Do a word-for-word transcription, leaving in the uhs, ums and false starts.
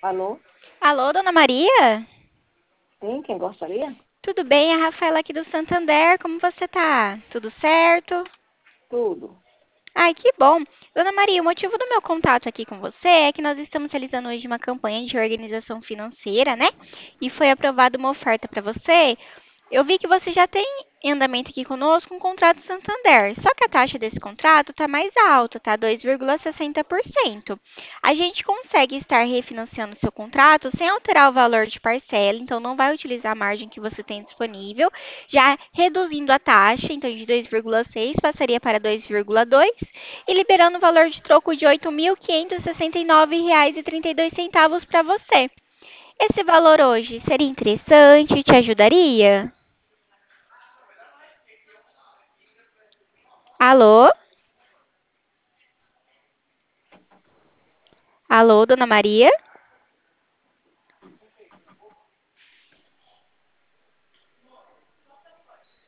Alô? Alô, dona Maria? Sim, quem gostaria? Tudo bem? A Rafaela aqui do Santander. Como você tá? Tudo certo? Tudo. Ai, que bom. Dona Maria, o motivo do meu contato aqui com você é que nós estamos realizando hoje uma campanha de organização financeira, né? E foi aprovada uma oferta para você. Eu vi que você já tem em andamento aqui conosco um contrato Santander, só que a taxa desse contrato está mais alta, tá? dois vírgula sessenta por cento. A gente consegue estar refinanciando seu contrato sem alterar o valor de parcela, então não vai utilizar a margem que você tem disponível, já reduzindo a taxa, então de dois vírgula seis passaria para dois vírgula dois e liberando o valor de troco de oito mil quinhentos e sessenta e nove reais e trinta e dois centavos para você. Esse valor hoje seria interessante? Te ajudaria? Alô? Alô, dona Maria?